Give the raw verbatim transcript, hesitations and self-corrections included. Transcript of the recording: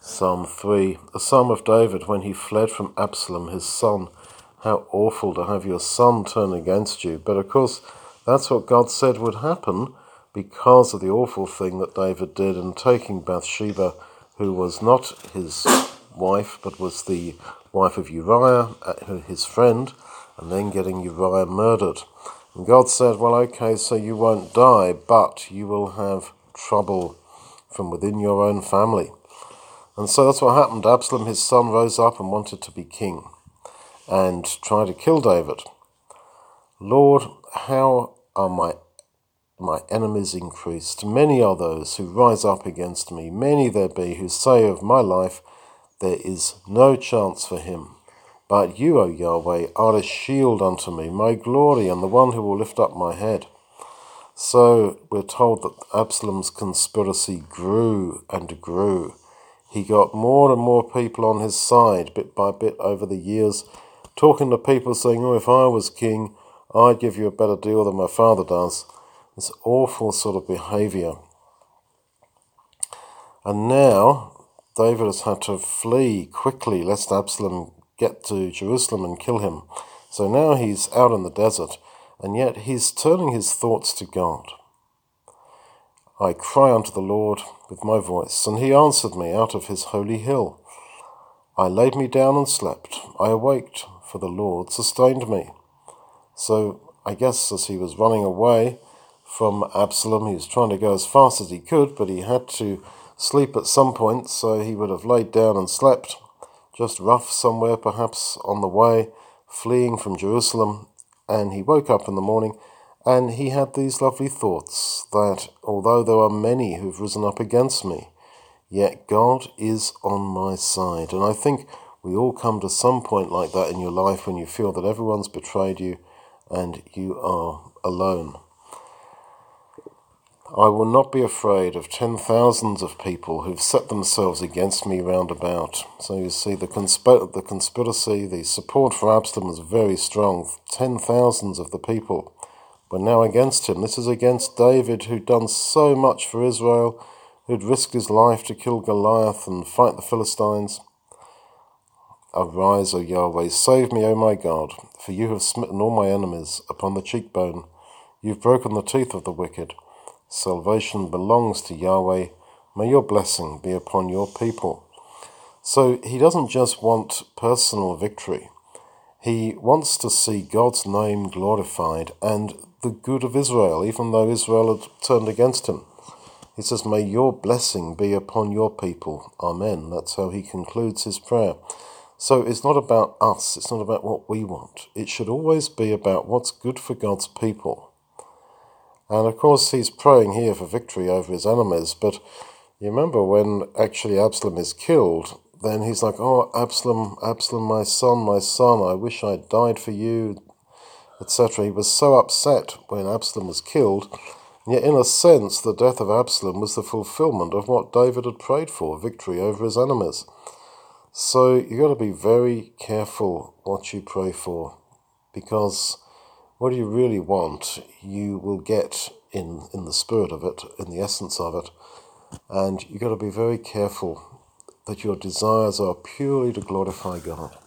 Psalm three, a psalm of David when he fled from Absalom, his son. How awful to have your son turn against you. But of course, that's what God said would happen because of the awful thing that David did in taking Bathsheba, who was not his wife, but was the wife of Uriah, his friend, and then getting Uriah murdered. And God said, well, okay, so you won't die, but you will have trouble from within your own family. And so that's what happened. Absalom, his son, rose up and wanted to be king and tried to kill David. Lord, how are my my enemies increased? Many are those who rise up against me. Many there be who say of my life, there is no chance for him. But you, O Yahweh, are a shield unto me, my glory, and the one who will lift up my head. So we're told that Absalom's conspiracy grew and grew. He got more and more people on his side, bit by bit over the years, talking to people saying, oh, if I was king, I'd give you a better deal than my father does. This awful sort of behaviour. And now David has had to flee quickly lest Absalom get to Jerusalem and kill him. So now he's out in the desert, and yet he's turning his thoughts to God. I cry unto the Lord with my voice, and he answered me out of his holy hill. I laid me down and slept. I awaked, for the Lord sustained me. So I guess as he was running away from Absalom, he was trying to go as fast as he could, but he had to sleep at some point, so he would have laid down and slept, just rough somewhere perhaps on the way, fleeing from Jerusalem, and he woke up in the morning, and he had these lovely thoughts that although there are many who've risen up against me, yet God is on my side. And I think we all come to some point like that in your life when you feel that everyone's betrayed you and you are alone. I will not be afraid of ten thousands of people who've set themselves against me round about. So you see, the, consp- the conspiracy, the support for Absalom was very strong. Ten thousands of the people were now against him. This is against David, who'd done so much for Israel, who'd risked his life to kill Goliath and fight the Philistines. Arise, O Yahweh, save me, O my God, for you have smitten all my enemies upon the cheekbone. You've broken the teeth of the wicked. Salvation belongs to Yahweh. May your blessing be upon your people. So he doesn't just want personal victory. He wants to see God's name glorified and the good of Israel, even though Israel had turned against him. He says, may your blessing be upon your people. Amen. That's how he concludes his prayer. So it's not about us. It's not about what we want. It should always be about what's good for God's people. And of course he's praying here for victory over his enemies, but you remember when actually Absalom is killed, then he's like, oh, Absalom, Absalom, my son, my son, I wish I'd died for you, et cetera. He was so upset when Absalom was killed, and yet in a sense the death of Absalom was the fulfillment of what David had prayed for, victory over his enemies. So you've got to be very careful what you pray for, because what you really want, you will get in, in the spirit of it, in the essence of it. And you've got to be very careful that your desires are purely to glorify God.